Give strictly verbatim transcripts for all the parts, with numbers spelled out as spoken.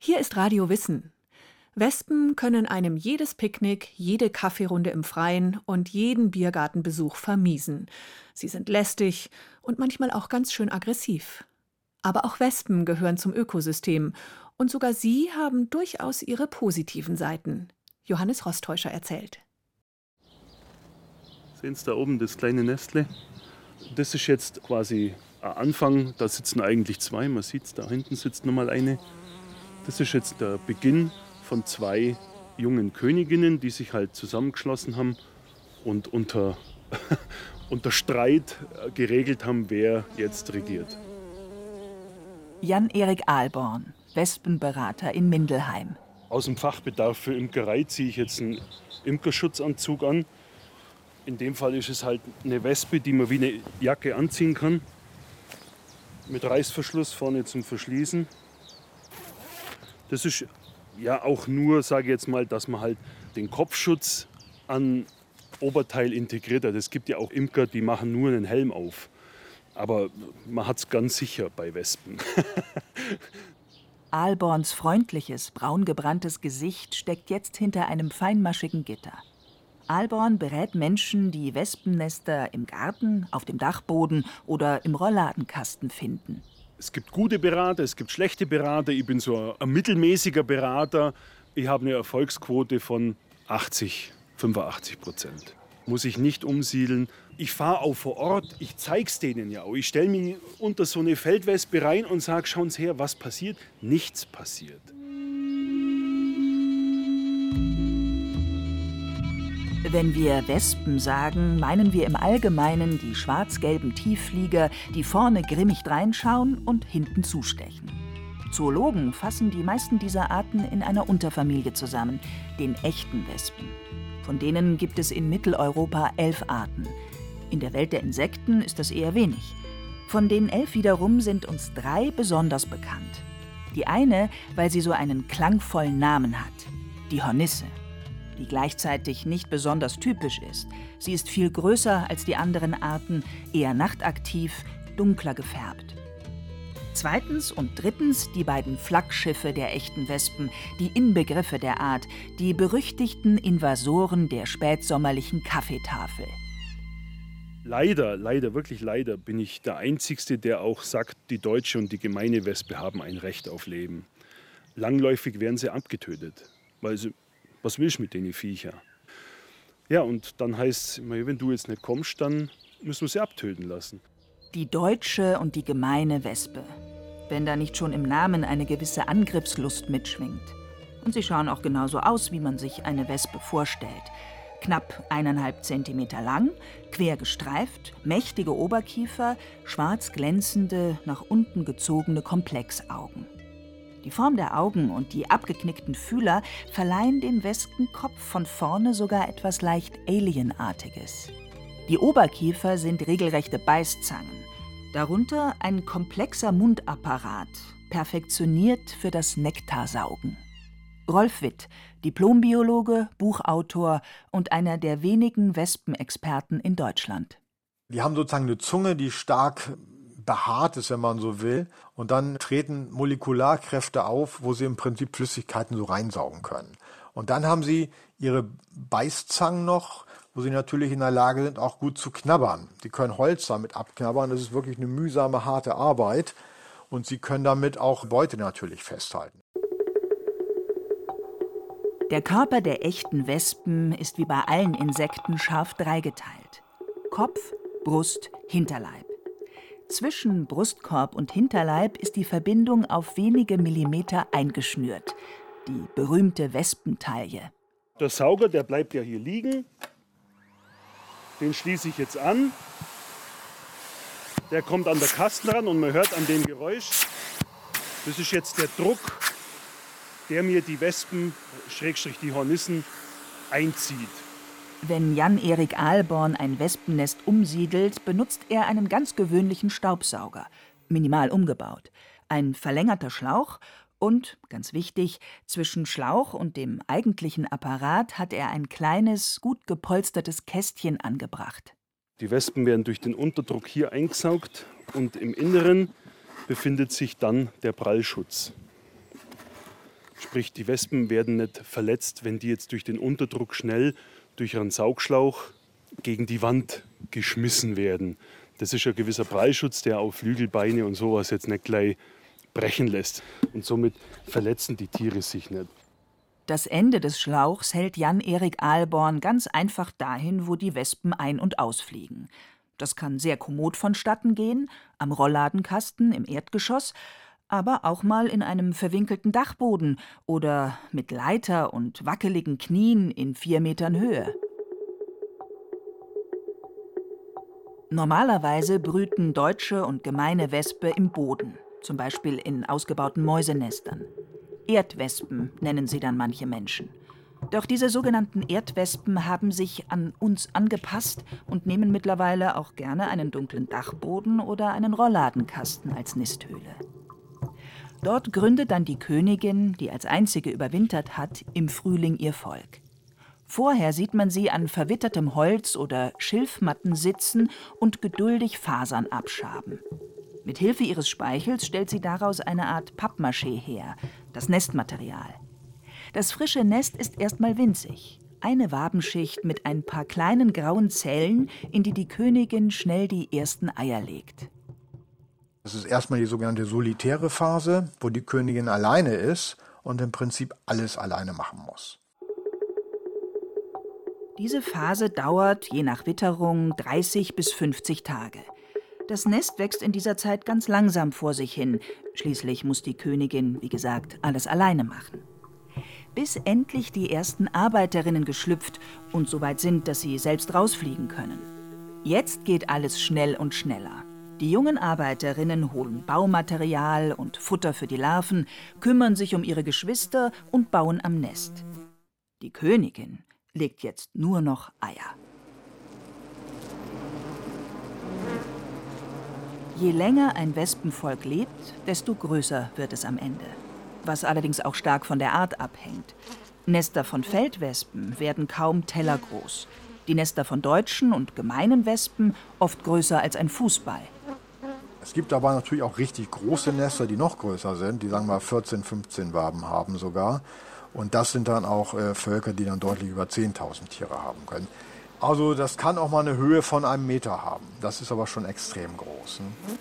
Hier ist Radio Wissen. Wespen können einem jedes Picknick, jede Kaffeerunde im Freien und jeden Biergartenbesuch vermiesen. Sie sind lästig und manchmal auch ganz schön aggressiv. Aber auch Wespen gehören zum Ökosystem und sogar sie haben durchaus ihre positiven Seiten. Johannes Rostäuscher erzählt. Sehen Sie da oben das kleine Nestle? Das ist jetzt quasi ein Anfang, da sitzen eigentlich zwei, man sieht es, da hinten sitzt nochmal eine. Das ist jetzt der Beginn von zwei jungen Königinnen, die sich halt zusammengeschlossen haben und unter, unter Streit geregelt haben, wer jetzt regiert. Jan-Erik Ahlborn, Wespenberater in Mindelheim. Aus dem Fachbedarf für Imkerei ziehe ich jetzt einen Imkerschutzanzug an. In dem Fall ist es halt eine Wespe, die man wie eine Jacke anziehen kann. Mit Reißverschluss vorne zum Verschließen. Das ist ja auch nur, sage ich jetzt mal, dass man halt den Kopfschutz an Oberteil integriert hat. Es gibt ja auch Imker, die machen nur einen Helm auf. Aber man hat es ganz sicher bei Wespen. Ahlborns freundliches, braungebranntes Gesicht steckt jetzt hinter einem feinmaschigen Gitter. Ahlborn berät Menschen, die Wespennester im Garten, auf dem Dachboden oder im Rollladenkasten finden. Es gibt gute Berater, es gibt schlechte Berater. Ich bin so ein mittelmäßiger Berater. Ich habe eine Erfolgsquote von achtzig, fünfundachtzig Prozent. Muss ich nicht umsiedeln. Ich fahre auch vor Ort, ich zeige es denen ja auch. Ich stelle mich unter so eine Feldwespe rein und sage, schauen Sie her, was passiert? Nichts passiert. Wenn wir Wespen sagen, meinen wir im Allgemeinen die schwarz-gelben Tiefflieger, die vorne grimmig reinschauen und hinten zustechen. Zoologen fassen die meisten dieser Arten in einer Unterfamilie zusammen, den echten Wespen. Von denen gibt es in Mitteleuropa elf Arten. In der Welt der Insekten ist das eher wenig. Von den elf wiederum sind uns drei besonders bekannt. Die eine, weil sie so einen klangvollen Namen hat, die Hornisse, die gleichzeitig nicht besonders typisch ist. Sie ist viel größer als die anderen Arten, eher nachtaktiv, dunkler gefärbt. Zweitens und drittens die beiden Flaggschiffe der echten Wespen, die Inbegriffe der Art, die berüchtigten Invasoren der spätsommerlichen Kaffeetafel. Leider, leider, wirklich leider bin ich der Einzige, der auch sagt, die deutsche und die gemeine Wespe haben ein Recht auf Leben. Langläufig werden sie abgetötet, weil sie, was willst du mit den Viecher? Ja, und dann heißt es, wenn du jetzt nicht kommst, dann müssen wir sie abtöten lassen. Die deutsche und die gemeine Wespe. Wenn da nicht schon im Namen eine gewisse Angriffslust mitschwingt. Und sie schauen auch genauso aus, wie man sich eine Wespe vorstellt. Knapp eineinhalb Zentimeter lang, quer gestreift, mächtige Oberkiefer, schwarz glänzende, nach unten gezogene Komplexaugen. Die Form der Augen und die abgeknickten Fühler verleihen dem Wespenkopf von vorne sogar etwas leicht Alienartiges. Die Oberkiefer sind regelrechte Beißzangen. Darunter ein komplexer Mundapparat, perfektioniert für das Nektarsaugen. Rolf Witt, Diplombiologe, Buchautor und einer der wenigen Wespenexperten in Deutschland. Die haben sozusagen eine Zunge, die stark behaart ist, wenn man so will. Und dann treten Molekularkräfte auf, wo sie im Prinzip Flüssigkeiten so reinsaugen können. Und dann haben sie ihre Beißzangen noch, wo sie natürlich in der Lage sind, auch gut zu knabbern. Sie können Holz damit abknabbern, das ist wirklich eine mühsame, harte Arbeit. Und sie können damit auch Beute natürlich festhalten. Der Körper der echten Wespen ist wie bei allen Insekten scharf dreigeteilt. Kopf, Brust, Hinterleib. Zwischen Brustkorb und Hinterleib ist die Verbindung auf wenige Millimeter eingeschnürt. Die berühmte Wespentaille. Der Sauger, der bleibt ja hier liegen. Den schließe ich jetzt an. Der kommt an der Kasten ran und man hört an dem Geräusch, das ist jetzt der Druck, der mir die Wespen, Schrägstrich die Hornissen, einzieht. Wenn Jan-Erik Ahlborn ein Wespennest umsiedelt, benutzt er einen ganz gewöhnlichen Staubsauger, minimal umgebaut. Ein verlängerter Schlauch und, ganz wichtig, zwischen Schlauch und dem eigentlichen Apparat hat er ein kleines, gut gepolstertes Kästchen angebracht. Die Wespen werden durch den Unterdruck hier eingesaugt und im Inneren befindet sich dann der Prallschutz. Sprich, die Wespen werden nicht verletzt, wenn die jetzt durch den Unterdruck schnell durch einen Saugschlauch gegen die Wand geschmissen werden. Das ist ein gewisser Prallschutz, der auf Flügel, Beine und sowas jetzt nicht gleich brechen lässt. Und somit verletzen die Tiere sich nicht. Das Ende des Schlauchs hält Jan-Erik Ahlborn ganz einfach dahin, wo die Wespen ein- und ausfliegen. Das kann sehr kommod vonstatten gehen, am Rollladenkasten im Erdgeschoss, aber auch mal in einem verwinkelten Dachboden oder mit Leiter und wackeligen Knien in vier Metern Höhe. Normalerweise brüten deutsche und gemeine Wespe im Boden, zum Beispiel in ausgebauten Mäusenestern. Erdwespen nennen sie dann manche Menschen. Doch diese sogenannten Erdwespen haben sich an uns angepasst und nehmen mittlerweile auch gerne einen dunklen Dachboden oder einen Rollladenkasten als Nisthöhle. Dort gründet dann die Königin, die als einzige überwintert hat, im Frühling ihr Volk. Vorher sieht man sie an verwittertem Holz oder Schilfmatten sitzen und geduldig Fasern abschaben. Mit Hilfe ihres Speichels stellt sie daraus eine Art Pappmaché her, das Nestmaterial. Das frische Nest ist erstmal winzig. Eine Wabenschicht mit ein paar kleinen grauen Zellen, in die die Königin schnell die ersten Eier legt. Das ist erstmal die sogenannte solitäre Phase, wo die Königin alleine ist und im Prinzip alles alleine machen muss. Diese Phase dauert, je nach Witterung, dreißig bis fünfzig Tage. Das Nest wächst in dieser Zeit ganz langsam vor sich hin. Schließlich muss die Königin, wie gesagt, alles alleine machen. Bis endlich die ersten Arbeiterinnen geschlüpft und so weit sind, dass sie selbst rausfliegen können. Jetzt geht alles schnell und schneller. Die jungen Arbeiterinnen holen Baumaterial und Futter für die Larven, kümmern sich um ihre Geschwister und bauen am Nest. Die Königin legt jetzt nur noch Eier. Je länger ein Wespenvolk lebt, desto größer wird es am Ende. Was allerdings auch stark von der Art abhängt. Nester von Feldwespen werden kaum tellergroß. Die Nester von deutschen und gemeinen Wespen oft größer als ein Fußball. Es gibt aber natürlich auch richtig große Nester, die noch größer sind, die sagen wir vierzehn, fünfzehn Waben haben sogar. Und das sind dann auch äh, Völker, die dann deutlich über zehntausend Tiere haben können. Also das kann auch mal eine Höhe von einem Meter haben. Das ist aber schon extrem groß. Ne?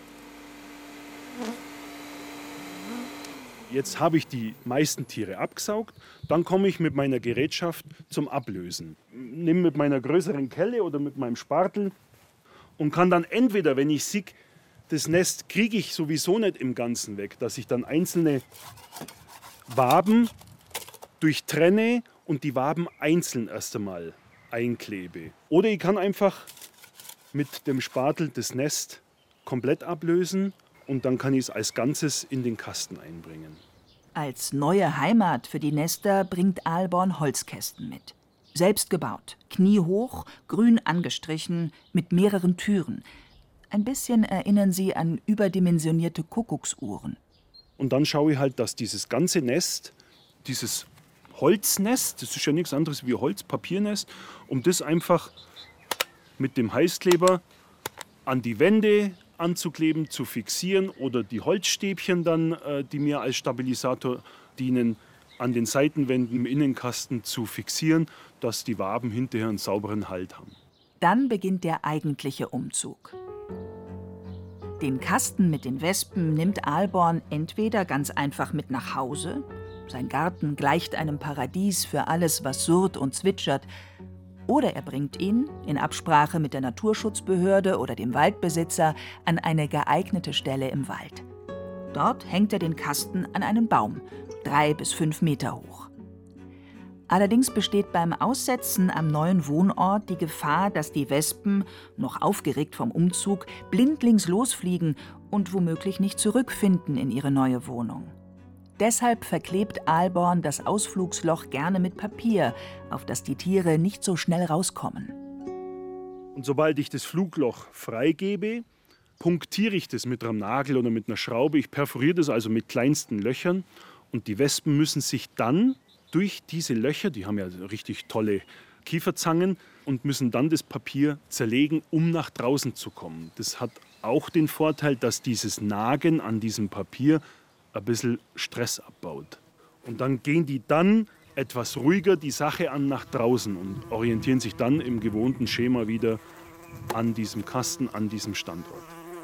Jetzt habe ich die meisten Tiere abgesaugt, dann komme ich mit meiner Gerätschaft zum Ablösen. Nimm mit meiner größeren Kelle oder mit meinem Spatel und kann dann entweder, wenn ich sehe, das Nest kriege ich sowieso nicht im Ganzen weg, dass ich dann einzelne Waben durchtrenne und die Waben einzeln erst einmal einklebe. Oder ich kann einfach mit dem Spatel das Nest komplett ablösen und dann kann ich es als Ganzes in den Kasten einbringen. Als neue Heimat für die Nester bringt Ahlborn Holzkästen mit. Selbst gebaut, kniehoch, grün angestrichen, mit mehreren Türen. Ein bisschen erinnern sie an überdimensionierte Kuckucksuhren. Und dann schaue ich halt, dass dieses ganze Nest, dieses Holznest, das ist ja nichts anderes wie ein Holzpapiernest, um das einfach mit dem Heißkleber an die Wände anzukleben, zu fixieren oder die Holzstäbchen dann, die mir als Stabilisator dienen, an den Seitenwänden im Innenkasten zu fixieren, dass die Waben hinterher einen sauberen Halt haben. Dann beginnt der eigentliche Umzug. Den Kasten mit den Wespen nimmt Ahlborn entweder ganz einfach mit nach Hause. Sein Garten gleicht einem Paradies für alles, was surrt und zwitschert. Oder er bringt ihn, in Absprache mit der Naturschutzbehörde oder dem Waldbesitzer, an eine geeignete Stelle im Wald. Dort hängt er den Kasten an einen Baum, drei bis fünf Meter hoch. Allerdings besteht beim Aussetzen am neuen Wohnort die Gefahr, dass die Wespen, noch aufgeregt vom Umzug, blindlings losfliegen und womöglich nicht zurückfinden in ihre neue Wohnung. Deshalb verklebt Ahlborn das Ausflugsloch gerne mit Papier, auf das die Tiere nicht so schnell rauskommen. Und sobald ich das Flugloch freigebe, punktiere ich das mit einem Nagel oder mit einer Schraube. Ich perforiere das also mit kleinsten Löchern. Und die Wespen müssen sich dann durch diese Löcher, die haben ja richtig tolle Kieferzangen, und müssen dann das Papier zerlegen, um nach draußen zu kommen. Das hat auch den Vorteil, dass dieses Nagen an diesem Papier ein bisschen Stress abbaut. Und dann gehen die dann etwas ruhiger die Sache an nach draußen und orientieren sich dann im gewohnten Schema wieder an diesem Kasten, an diesem Standort.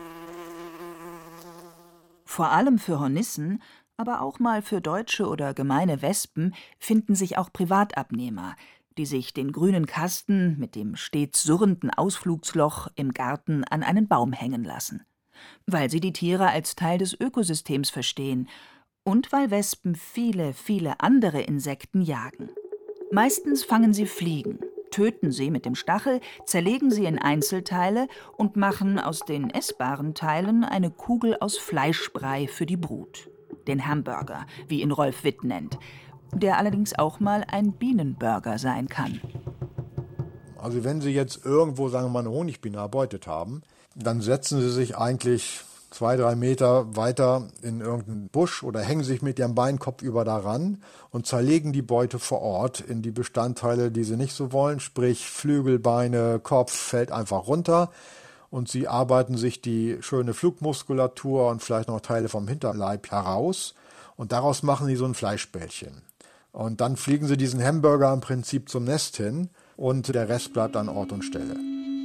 Vor allem für Hornissen, aber auch mal für deutsche oder gemeine Wespen finden sich auch Privatabnehmer, die sich den grünen Kasten mit dem stets surrenden Ausflugsloch im Garten an einen Baum hängen lassen. Weil sie die Tiere als Teil des Ökosystems verstehen und weil Wespen viele, viele andere Insekten jagen. Meistens fangen sie Fliegen, töten sie mit dem Stachel, zerlegen sie in Einzelteile und machen aus den essbaren Teilen eine Kugel aus Fleischbrei für die Brut. Den Hamburger, wie ihn Rolf Witt nennt, der allerdings auch mal ein Bienenburger sein kann. Also wenn Sie jetzt irgendwo, sagen wir mal, eine Honigbiene erbeutet haben, dann setzen Sie sich eigentlich zwei, drei Meter weiter in irgendeinen Busch oder hängen sich mit Ihrem Bein kopfüber daran und zerlegen die Beute vor Ort in die Bestandteile, die Sie nicht so wollen, sprich Flügel, Beine, Kopf fällt einfach runter und Sie arbeiten sich die schöne Flugmuskulatur und vielleicht noch Teile vom Hinterleib heraus und daraus machen Sie so ein Fleischbällchen. Und dann fliegen Sie diesen Hamburger im Prinzip zum Nest hin und der Rest bleibt an Ort und Stelle.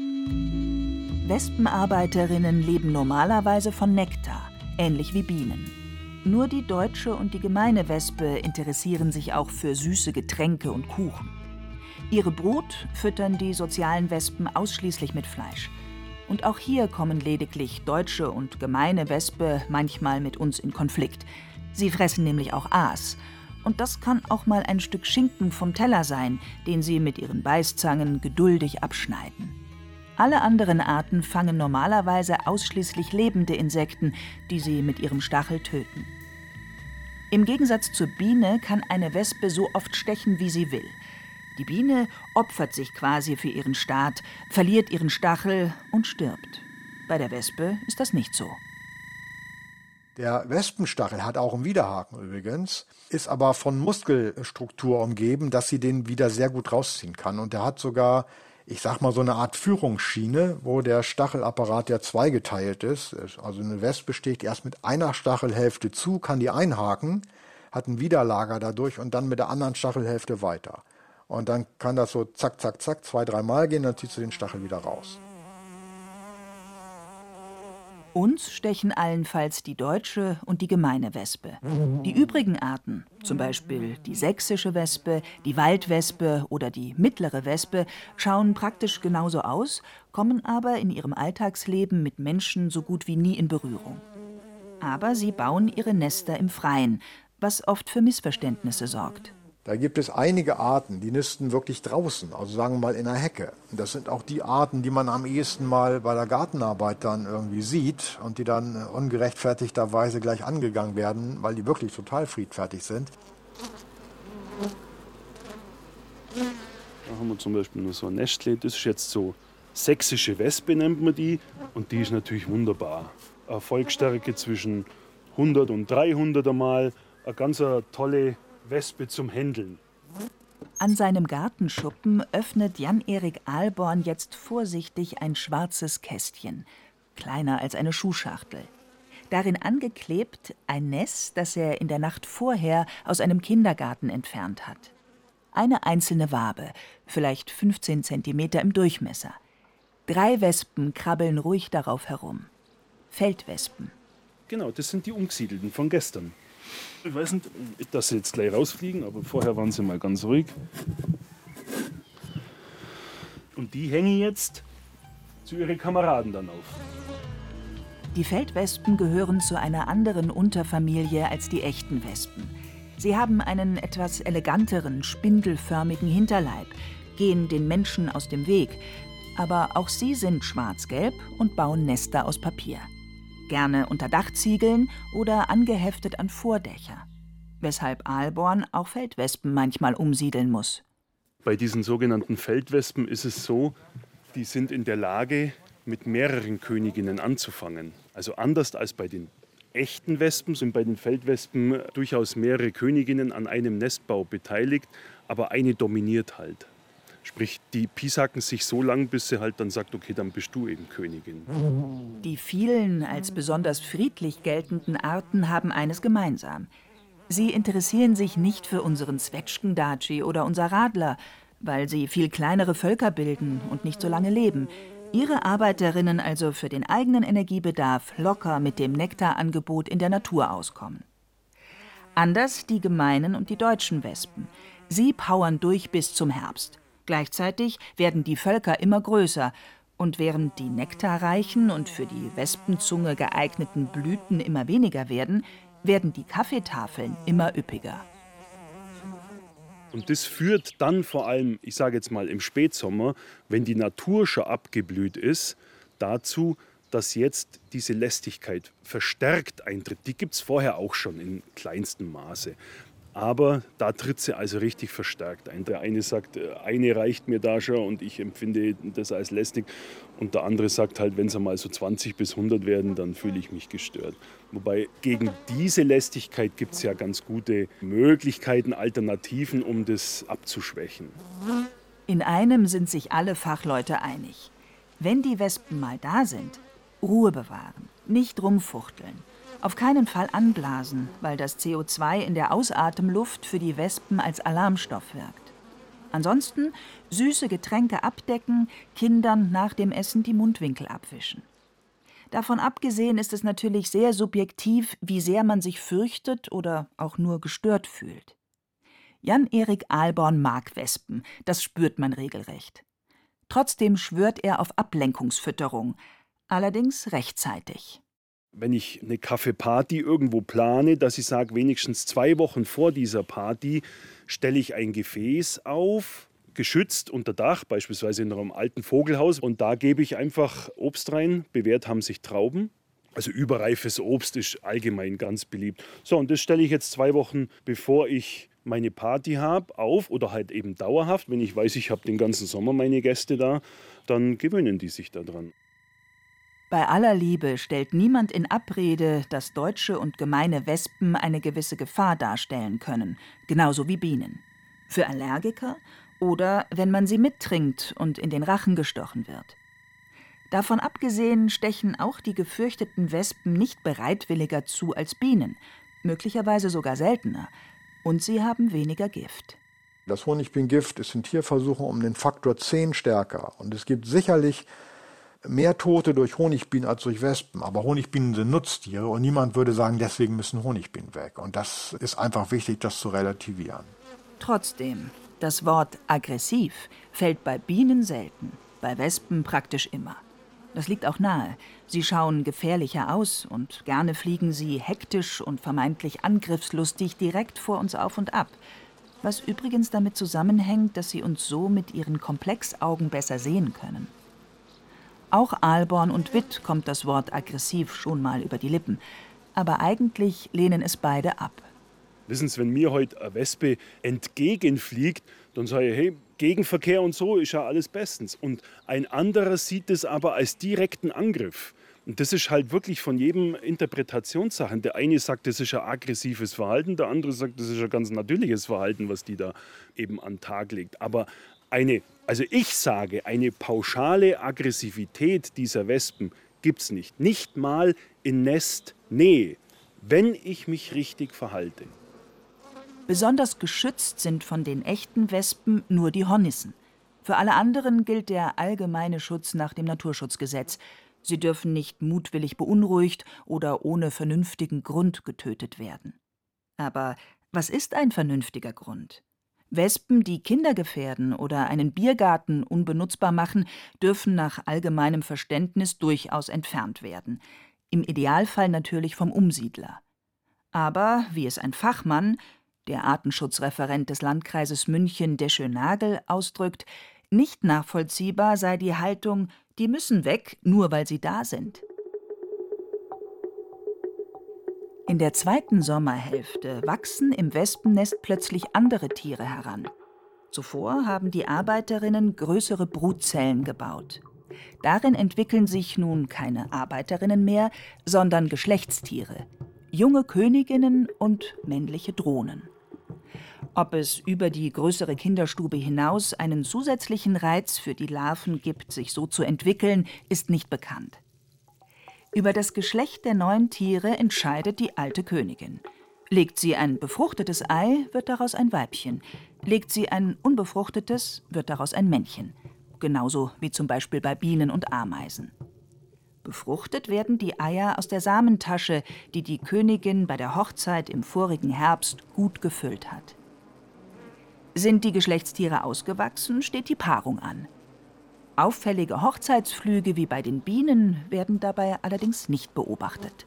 Wespenarbeiterinnen leben normalerweise von Nektar, ähnlich wie Bienen. Nur die deutsche und die gemeine Wespe interessieren sich auch für süße Getränke und Kuchen. Ihre Brut füttern die sozialen Wespen ausschließlich mit Fleisch. Und auch hier kommen lediglich deutsche und gemeine Wespe manchmal mit uns in Konflikt. Sie fressen nämlich auch Aas. Und das kann auch mal ein Stück Schinken vom Teller sein, den sie mit ihren Beißzangen geduldig abschneiden. Alle anderen Arten fangen normalerweise ausschließlich lebende Insekten, die sie mit ihrem Stachel töten. Im Gegensatz zur Biene kann eine Wespe so oft stechen, wie sie will. Die Biene opfert sich quasi für ihren Staat, verliert ihren Stachel und stirbt. Bei der Wespe ist das nicht so. Der Wespenstachel hat auch einen Widerhaken übrigens, ist aber von Muskelstruktur umgeben, dass sie den wieder sehr gut rausziehen kann. Und der hat sogar, ich sag mal, so eine Art Führungsschiene, wo der Stachelapparat ja zweigeteilt ist. Also eine Wespe sticht erst mit einer Stachelhälfte zu, kann die einhaken, hat ein Widerlager dadurch und dann mit der anderen Stachelhälfte weiter. Und dann kann das so zack, zack, zack, zwei, dreimal gehen, dann ziehst du den Stachel wieder raus. Uns stechen allenfalls die deutsche und die gemeine Wespe. Die übrigen Arten, zum Beispiel die sächsische Wespe, die Waldwespe oder die mittlere Wespe, schauen praktisch genauso aus, kommen aber in ihrem Alltagsleben mit Menschen so gut wie nie in Berührung. Aber sie bauen ihre Nester im Freien, was oft für Missverständnisse sorgt. Da gibt es einige Arten, die nisten wirklich draußen, also sagen wir mal in einer Hecke. Und das sind auch die Arten, die man am ehesten mal bei der Gartenarbeit dann irgendwie sieht und die dann ungerechtfertigterweise gleich angegangen werden, weil die wirklich total friedfertig sind. Da haben wir zum Beispiel nur so ein Nestle, das ist jetzt so sächsische Wespe nennt man die und die ist natürlich wunderbar. Eine Erfolgsstärke zwischen hundert und dreihundert einmal, eine ganz tolle Wespe zum Händeln. An seinem Gartenschuppen öffnet Jan-Erik Ahlborn jetzt vorsichtig ein schwarzes Kästchen, kleiner als eine Schuhschachtel. Darin angeklebt ein Nest, das er in der Nacht vorher aus einem Kindergarten entfernt hat. Eine einzelne Wabe, vielleicht fünfzehn Zentimeter im Durchmesser. Drei Wespen krabbeln ruhig darauf herum. Feldwespen. Genau, das sind die Umgesiedelten von gestern. Ich weiß nicht, dass sie jetzt gleich rausfliegen, aber vorher waren sie mal ganz ruhig. Und die hängen jetzt zu ihren Kameraden dann auf. Die Feldwespen gehören zu einer anderen Unterfamilie als die echten Wespen. Sie haben einen etwas eleganteren, spindelförmigen Hinterleib, gehen den Menschen aus dem Weg. Aber auch sie sind schwarz-gelb und bauen Nester aus Papier. Gerne unter Dachziegeln oder angeheftet an Vordächer. Weshalb Ahlborn auch Feldwespen manchmal umsiedeln muss. Bei diesen sogenannten Feldwespen ist es so, die sind in der Lage, mit mehreren Königinnen anzufangen. Also anders als bei den echten Wespen sind bei den Feldwespen durchaus mehrere Königinnen an einem Nestbau beteiligt, aber eine dominiert halt. Sprich, die pisacken sich so lang, bis sie halt dann sagt, okay, dann bist du eben Königin. Die vielen als besonders friedlich geltenden Arten haben eines gemeinsam. Sie interessieren sich nicht für unseren Zwetschgendatschi oder unser Radler, weil sie viel kleinere Völker bilden und nicht so lange leben. Ihre Arbeiterinnen also für den eigenen Energiebedarf locker mit dem Nektarangebot in der Natur auskommen. Anders die gemeinen und die deutschen Wespen. Sie powern durch bis zum Herbst. Gleichzeitig werden die Völker immer größer. Und während die nektarreichen und für die Wespenzunge geeigneten Blüten immer weniger werden, werden die Kaffeetafeln immer üppiger. Und das führt dann vor allem, ich sage jetzt mal im Spätsommer, wenn die Natur schon abgeblüht ist, dazu, dass jetzt diese Lästigkeit verstärkt eintritt. Die gibt es vorher auch schon in kleinstem Maße. Aber da tritt sie also richtig verstärkt ein. Der eine sagt, eine reicht mir da schon und ich empfinde das als lästig. Und der andere sagt halt, wenn es einmal so zwanzig bis hundert werden, dann fühle ich mich gestört. Wobei gegen diese Lästigkeit gibt es ja ganz gute Möglichkeiten, Alternativen, um das abzuschwächen. In einem sind sich alle Fachleute einig. Wenn die Wespen mal da sind, Ruhe bewahren, nicht rumfuchteln. Auf keinen Fall anblasen, weil das C O zwei in der Ausatemluft für die Wespen als Alarmstoff wirkt. Ansonsten süße Getränke abdecken, Kindern nach dem Essen die Mundwinkel abwischen. Davon abgesehen ist es natürlich sehr subjektiv, wie sehr man sich fürchtet oder auch nur gestört fühlt. Jan-Erik Ahlborn mag Wespen, das spürt man regelrecht. Trotzdem schwört er auf Ablenkungsfütterung, allerdings rechtzeitig. Wenn ich eine Kaffeeparty irgendwo plane, dass ich sage, wenigstens zwei Wochen vor dieser Party stelle ich ein Gefäß auf, geschützt unter Dach, beispielsweise in einem alten Vogelhaus. Und da gebe ich einfach Obst rein. Bewährt haben sich Trauben. Also überreifes Obst ist allgemein ganz beliebt. So, und das stelle ich jetzt zwei Wochen, bevor ich meine Party habe, auf oder halt eben dauerhaft. Wenn ich weiß, ich habe den ganzen Sommer meine Gäste da, dann gewöhnen die sich daran. Bei aller Liebe stellt niemand in Abrede, dass deutsche und gemeine Wespen eine gewisse Gefahr darstellen können, genauso wie Bienen. Für Allergiker oder wenn man sie mittrinkt und in den Rachen gestochen wird. Davon abgesehen stechen auch die gefürchteten Wespen nicht bereitwilliger zu als Bienen, möglicherweise sogar seltener, und sie haben weniger Gift. Das Honigbienengift ist in Tierversuchen um den Faktor zehn stärker und es gibt sicherlich mehr Tote durch Honigbienen als durch Wespen. Aber Honigbienen sind Nutztiere und niemand würde sagen, deswegen müssen Honigbienen weg. Und das ist einfach wichtig, das zu relativieren. Trotzdem, das Wort aggressiv fällt bei Bienen selten, bei Wespen praktisch immer. Das liegt auch nahe. Sie schauen gefährlicher aus und gerne fliegen sie hektisch und vermeintlich angriffslustig direkt vor uns auf und ab. Was übrigens damit zusammenhängt, dass sie uns so mit ihren Komplexaugen besser sehen können. Auch Ahlborn und Witt kommt das Wort aggressiv schon mal über die Lippen. Aber eigentlich lehnen es beide ab. Wissen Sie, wenn mir heute eine Wespe entgegenfliegt, dann sage ich, hey, Gegenverkehr und so ist ja alles bestens. Und ein anderer sieht es aber als direkten Angriff. Und das ist halt wirklich von jedem Interpretationssachen. Der eine sagt, das ist ein aggressives Verhalten, der andere sagt, das ist ein ganz natürliches Verhalten, was die da eben an den Tag legt. Aber eine, also ich sage, eine pauschale Aggressivität dieser Wespen gibt es nicht. Nicht mal in Nestnähe, wenn ich mich richtig verhalte. Besonders geschützt sind von den echten Wespen nur die Hornissen. Für alle anderen gilt der allgemeine Schutz nach dem Naturschutzgesetz. Sie dürfen nicht mutwillig beunruhigt oder ohne vernünftigen Grund getötet werden. Aber was ist ein vernünftiger Grund? Wespen, die Kinder gefährden oder einen Biergarten unbenutzbar machen, dürfen nach allgemeinem Verständnis durchaus entfernt werden. Im Idealfall natürlich vom Umsiedler. Aber, wie es ein Fachmann, der Artenschutzreferent des Landkreises München, Desche Nagel, ausdrückt, nicht nachvollziehbar sei die Haltung, die müssen weg, nur weil sie da sind. In der zweiten Sommerhälfte wachsen im Wespennest plötzlich andere Tiere heran. Zuvor haben die Arbeiterinnen größere Brutzellen gebaut. Darin entwickeln sich nun keine Arbeiterinnen mehr, sondern Geschlechtstiere, junge Königinnen und männliche Drohnen. Ob es über die größere Kinderstube hinaus einen zusätzlichen Reiz für die Larven gibt, sich so zu entwickeln, ist nicht bekannt. Über das Geschlecht der neuen Tiere entscheidet die alte Königin. Legt sie ein befruchtetes Ei, wird daraus ein Weibchen. Legt sie ein unbefruchtetes, wird daraus ein Männchen. Genauso wie zum Beispiel bei Bienen und Ameisen. Befruchtet werden die Eier aus der Samentasche, die die Königin bei der Hochzeit im vorigen Herbst gut gefüllt hat. Sind die Geschlechtstiere ausgewachsen, steht die Paarung an. Auffällige Hochzeitsflüge wie bei den Bienen werden dabei allerdings nicht beobachtet.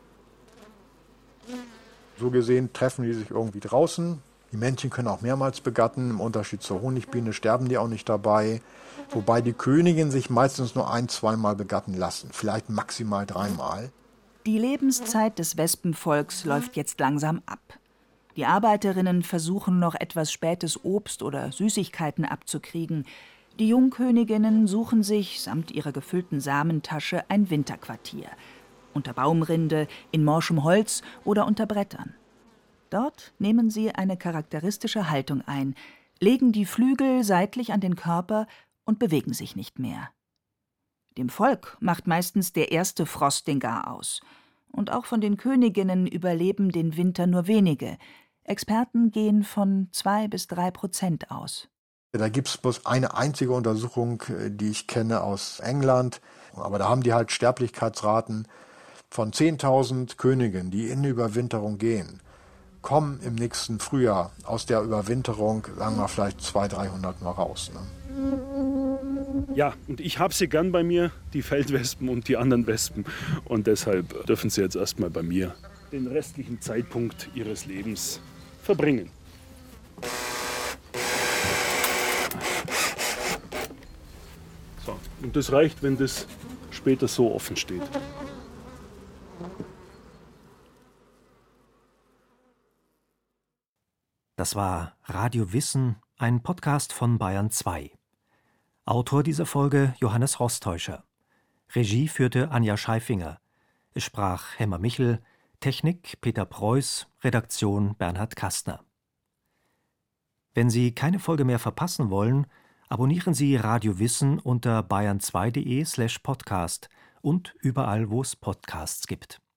So gesehen treffen die sich irgendwie draußen. Die Männchen können auch mehrmals begatten. Im Unterschied zur Honigbiene sterben die auch nicht dabei. Wobei die Königinnen sich meistens nur ein-, zweimal begatten lassen. Vielleicht maximal dreimal. Die Lebenszeit des Wespenvolks läuft jetzt langsam ab. Die Arbeiterinnen versuchen noch etwas spätes Obst oder Süßigkeiten abzukriegen. Die Jungköniginnen suchen sich, samt ihrer gefüllten Samentasche, ein Winterquartier. Unter Baumrinde, in morschem Holz oder unter Brettern. Dort nehmen sie eine charakteristische Haltung ein, legen die Flügel seitlich an den Körper und bewegen sich nicht mehr. Dem Volk macht meistens der erste Frost den Gar aus. Und auch von den Königinnen überleben den Winter nur wenige. Experten gehen von zwei bis drei Prozent aus. Da gibt es bloß eine einzige Untersuchung, die ich kenne aus England. Aber da haben die halt Sterblichkeitsraten von zehntausend Königinnen, die in die Überwinterung gehen. Kommen im nächsten Frühjahr aus der Überwinterung, sagen wir vielleicht zweihundert, dreihundert mal raus. Ne? Ja, und ich habe sie gern bei mir, die Feldwespen und die anderen Wespen. Und deshalb dürfen sie jetzt erstmal bei mir den restlichen Zeitpunkt ihres Lebens verbringen. So, und das reicht, wenn das später so offen steht. Das war Radio Wissen, ein Podcast von Bayern zwei. Autor dieser Folge Johannes Rostäuscher. Regie führte Anja Scheifinger. Es sprach Hemmer Michel, Technik Peter Preuß, Redaktion Bernhard Kastner. Wenn Sie keine Folge mehr verpassen wollen, abonnieren Sie Radio Wissen unter bayern zwei punkt de slash podcast und überall, wo es Podcasts gibt.